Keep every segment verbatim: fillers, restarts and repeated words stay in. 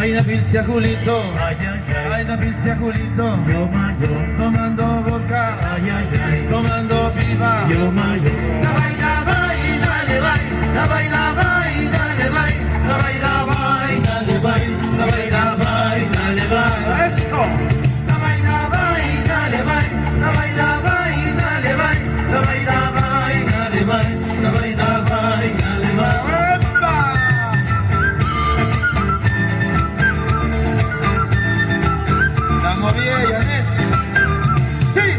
Ay, la pilcia Julito, ay, ay, ay, ay, la pilcia Julito, yo mayor, tomando vodka, ay, ay, ay, tomando pipa, yo mayor. La baila, baila, dale, baila, la baila, baila, dale, baila, la baila, baila, dale, baila, la baila, baila, dale, baila. Eso. La baila, baila, dale, baila, la baila, baila, dale, baila, la baila, baila, dale, baila, la baila, baila, dale, baila. La movía, Janet. Sí.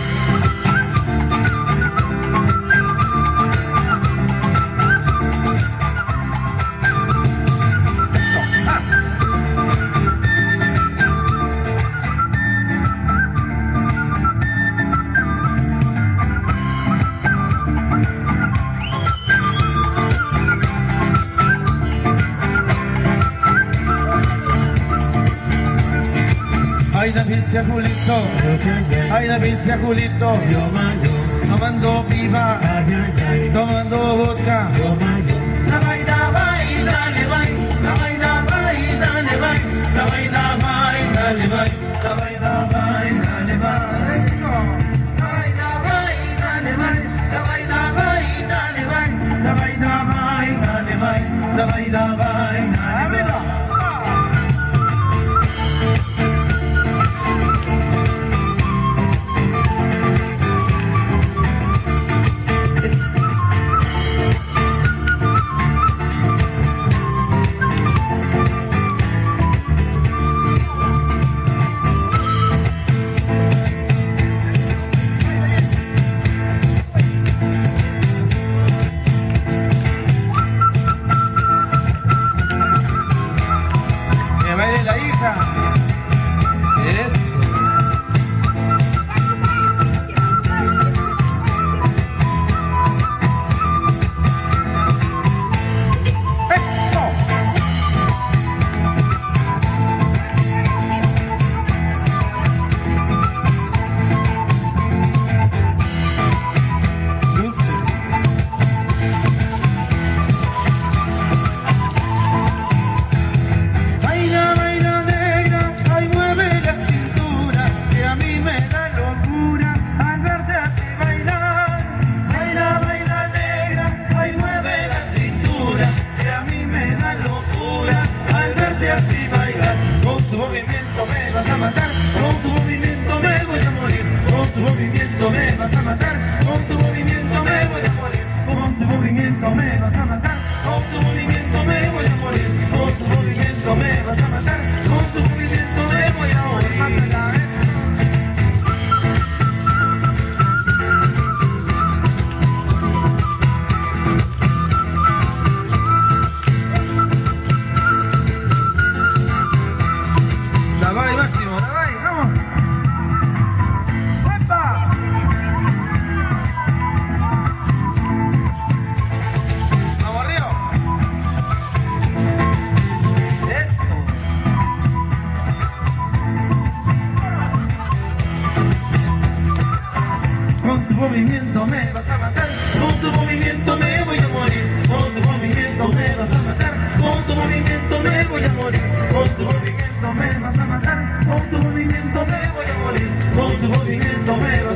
Ay, la pilcia Julito, ay, la pilcia Julito, Yo mayor, tomando pipa, ay, ay, ay, tomando vodka. yo mayor. La baila, baila, le baila, la baila, baila, le baila, la baila, baila, le baila, la baila, baila, le baila. La baila, baila, le baila, la baila, baila, le baila, la baila, baila, le baila, la baila, baila, le baila. Que baile la hija. Eso. Eso. Lucy. Baila, baila negra, ay mueve la cintura, que a mí me da locura al verte así bailar. Baila, baila negra, ay mueve la cintura, que a mí me da locura al verte así bailar. Con tu movimiento me vas a matar, con tu movimiento me voy a morir, con tu movimiento me vas a matar, con tu movimiento me voy a morir, con tu movimiento me vas a matar, con tu movimiento me voy a morir, con tu movimiento me vas a matar, con tu movimiento me voy a morir. Mátala, ¿eh? La va y máximo, la va y vamos. ¡Epa! Vamos arriba. Eso. Con tu movimiento me vas a matar, con tu movimiento me voy a morir, con tu movimiento me vas a matar, con tu movimiento me voy a morir, con tu movimiento me vas a matar, con tu movimiento me voy a morir, con tu movimiento me vas a matar.